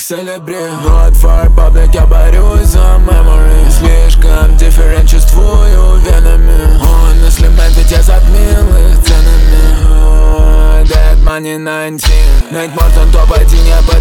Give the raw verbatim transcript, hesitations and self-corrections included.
celebrate. Not for public, я борюсь за memory. Слишком different, чувствую венами. Он на слимбэнд, ведь я затмил их ценами. Dead money nineteen. Найт Мортон, топ один, я